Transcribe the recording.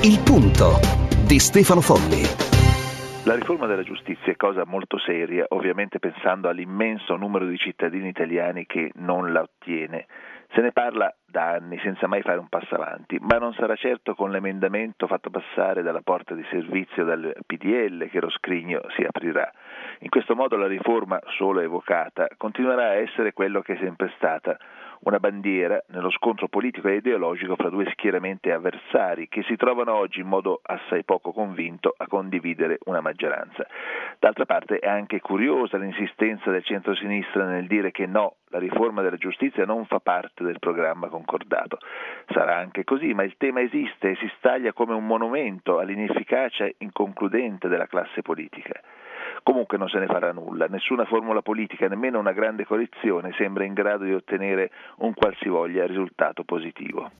Il punto di Stefano Folli. La riforma della giustizia è cosa molto seria, ovviamente pensando all'immenso numero di cittadini italiani che non la ottiene. Se ne parla da anni senza mai fare un passo avanti, ma non sarà certo con l'emendamento fatto passare dalla porta di servizio del PDL che lo scrigno si aprirà. In questo modo la riforma, solo evocata, continuerà a essere quello che è sempre stata, una bandiera nello scontro politico e ideologico fra due schieramenti avversari che si trovano oggi in modo assai poco convinto a condividere una maggioranza. D'altra parte è anche curiosa l'insistenza del centro-sinistra nel dire che no, la riforma della giustizia non fa parte del programma concordato. Sarà anche così, ma il tema esiste e si staglia come un monumento all'inefficacia inconcludente della classe politica. Comunque non se ne farà nulla, nessuna formula politica, nemmeno una grande coalizione sembra in grado di ottenere un qualsivoglia risultato positivo.